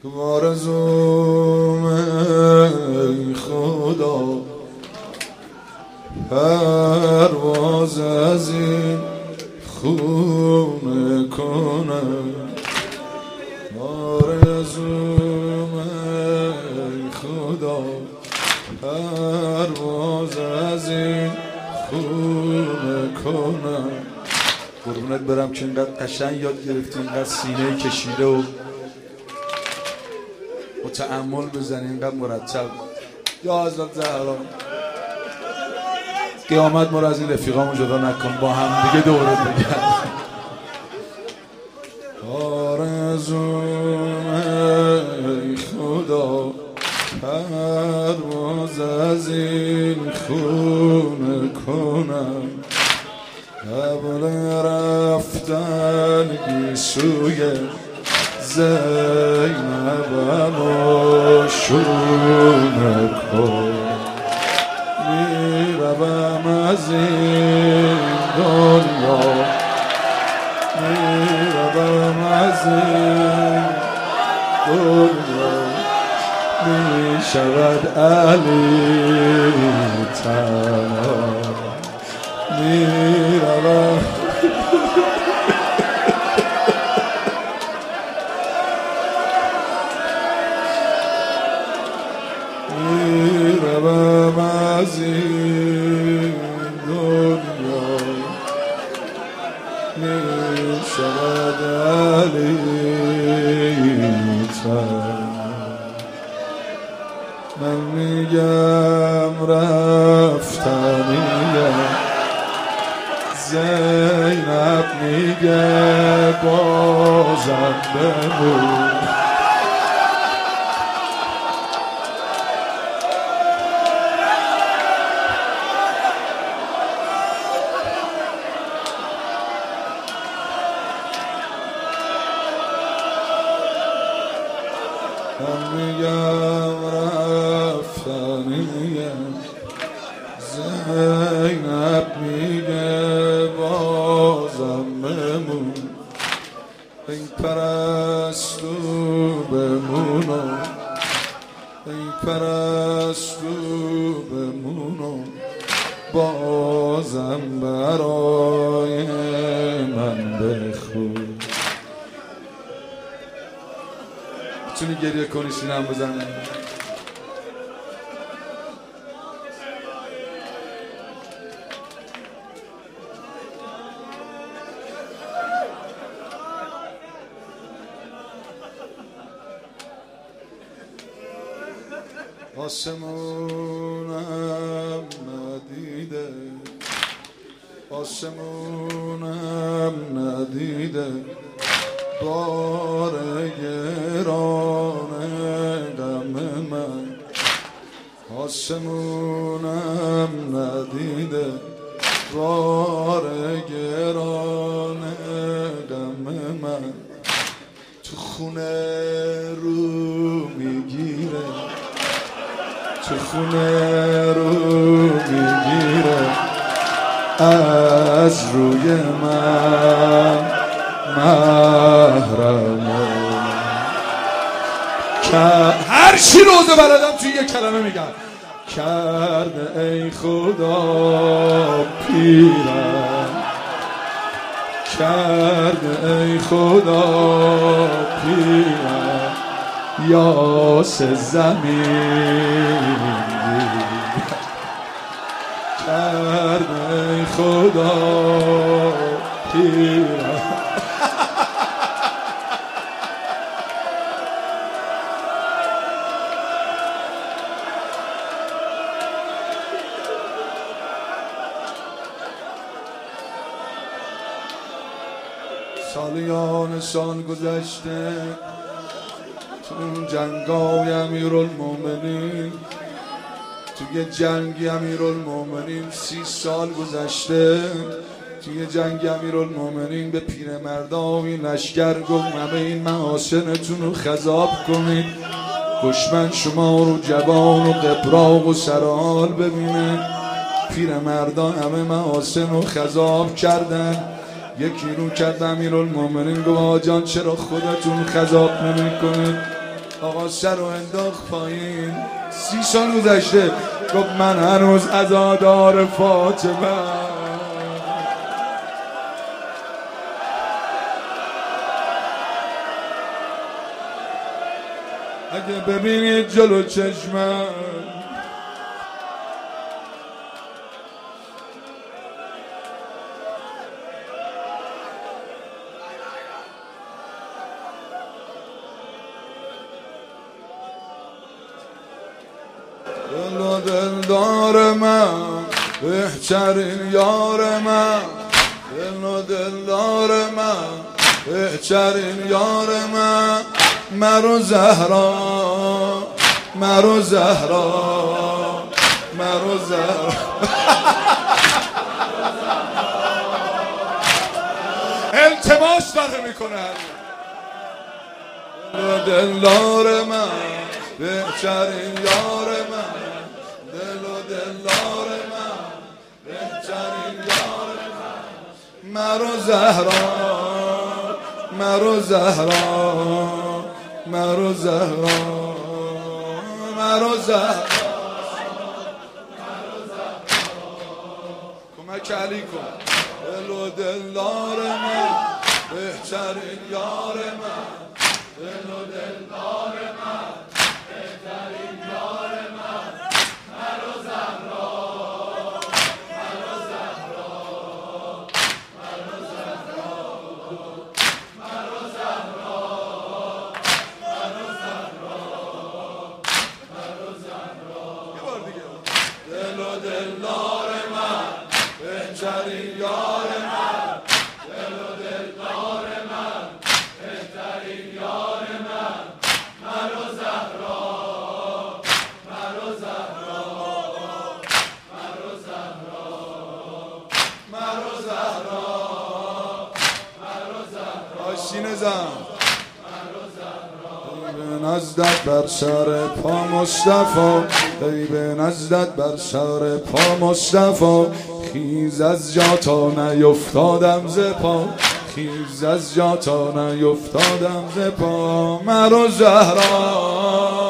آرزوم ای خدا پرواز از این خونه کنم. آرزوم ای خدا پرواز از این خونه کنم. قربونت برم که اینقدر قشنگ یاد گرفتی، اینقدر سینه کشیده و تأمل بزنی، اینقدر مرتب. یا حضرت زهرا قیامت ما را از این رفیقامو جدا نکن، با هم دیگه دوره بگرد. آرزوم ای خدا پرواز از این خونه کنم، قبل رفتن گیسوی زینبم و شونه کن. میروم از این دنیا، میروم از این دنیا، میشود علی تنها. میروم میروم از این دنیا، میشود علی تنها. من میگم رفتنیم، زینب میگه بازم بمون. من میگم رفتنیم، زینب میگه بازم بمون. ای پرستو بمونو، ای پرستو بمونو، بازم برای من بخون. میتونی گریه کنی سینه‌ام بزنی؟ آسمونم ندیده، آسمونم ندیده بار گران غم من. آسمونم ندیده بار گران غم من. تو خونه رو میگیره، تو خونه رو میگیره از روی من محرمه. هر چی روزه بلدم توی یک کلمه میگم. کرده ای خدا پیرم، کرده ای خدا پیرم، یاس زمین کرده ای خدا پیرم. سالیان سال گذشته تو اون جنگای امیرالمومنین، توی جنگ امیرالمومنین 30 سال گذشته. توی جنگ امیرالمومنین به پیرمردای لشکر گفت همه این محاسنتون رو خضاب کنید، دشمن شما رو جوان و قبراق و سرحال ببینه. پیرمردان همه محاسن رو خضاب کردن. یکی رو کرد امیرالمومنین گفت آقا جان چرا خودتون خضاب نمی کنید؟ آقا سر رو انداخت پایین. 30 سال گذشته گفت من هنوز عزادار فاطمه. اگه ببینید جلو چشمم دل و دلدار من بهترین یار من، دل و دلدار من بهترین یار من، مرو زهرا مرو زهرا مرو زهرا. التماس داره میکنه. دل و دلدار من بهترین یار من، دل و دلدار من بهترین یار من، مرو زهرا مرو زهرا مرو زهرا مرو زهرا. کمک علی کن. دل و دلدار من بهترین یار من، دل و دلدار من بهترین یار من، مرو زهرا مرو زهرا مرو زهرا مرو زهرا مرو زهرا مرو زهرا. یه بار دیگه. دل و دلدار من بهترین یار من، دل و دلدار من بهترین یار من، مرو زهرا مرو زهرا مرو زهرا مرو زهرا مرو زهرا. آشین زن به نزدت بر سر پا مصطفی، ای به نزدت بر سر پا مصطفی، خیز از جا تا نیفتادم ز پا، خیز از جا تا نیفتادم ز پا، مرو زهرا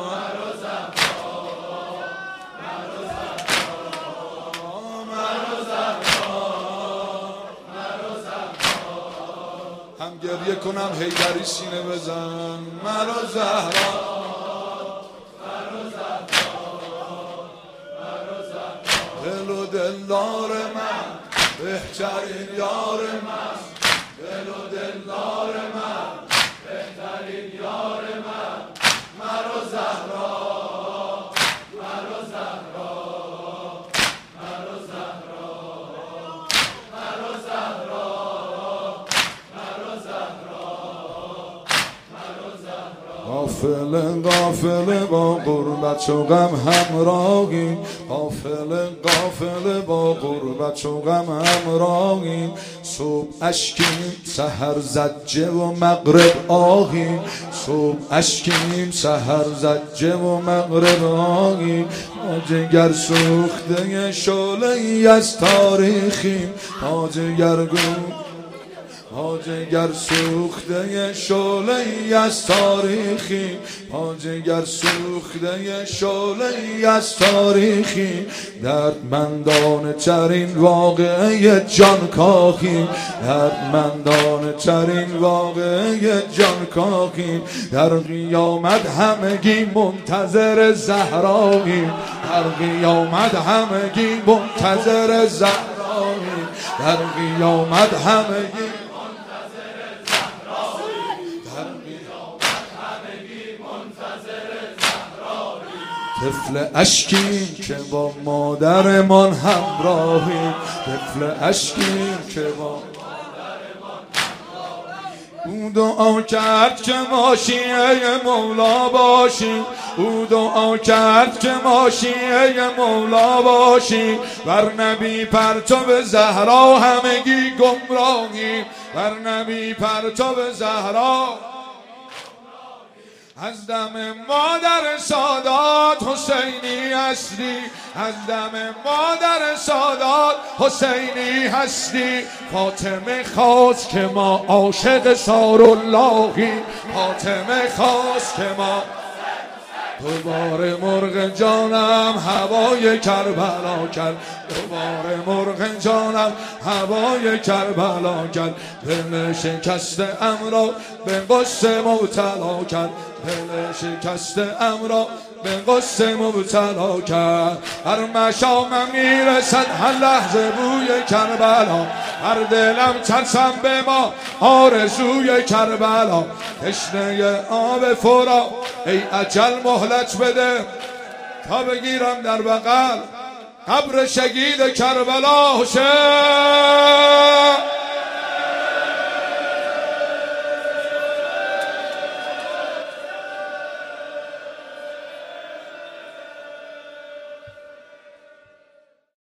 هم گریه کنم حیدری سینه بزن، مرو زهرا مرو زهرا مرو زهرا. دل و دلدار من بهترین یار من، دل و دلدار من بهترین یار من، مرو زهرا مرو زهرا مرو زهرا مرو زهرا مرو زهرا مرو زهرا. غافل غافل با غربت و غم همراهی، غافل غافل با غربت و غم همراهی، صبح اشکیم سحر زجه و مغرب آهی، صبح اشکیم سحر زجه و مغرب آهی، ما جگر سوخته شعله ای از تاریخیم، ما جگرگون ما جگر سوخته شعله ای از تاریخی، ما جگر سوخته شعله ای از تاریخی، دردمندانه ترین واقعه جان کاخی، دردمندانه ترین واقعه جان کاخی، در قیامت همگی منتظر زهرایی، در قیامت همگی منتظر زهرایی، در قیامت همگی طفل اشکیم که با مادرمان همراهیم، طفل اشکیم که با مادرمان همراهیم. او دعا کرد که ما شیعه مولا باشیم، او دعا کرد که ما شیعه مولا باشیم، بر نبی پرتو زهرا همگی گمراهیم، بر نبی پرتو زهرا از دم مادر سادات حسینی اصلی، از دم مادر سادات حسینی هستی. فاطمه خواست که ما عاشق ساراللهی، فاطمه خواست که ما دوباره مرغ جانم هوای کربلا کرد، دوباره مرغ جانم هوای کربلا کرد. دل شکست امرا به غصه مبتلا کرد، دل شکست امرا به غصه مبتلا کرد. هر مشامم میرسد هر لحظه بوی کربلا، هر دلم ترسم به ما آرزوی کربلا. تشنه آب فرا ای اجل مهلت بده، تا بگیرم در بغل قبر شهید کربلا. حسین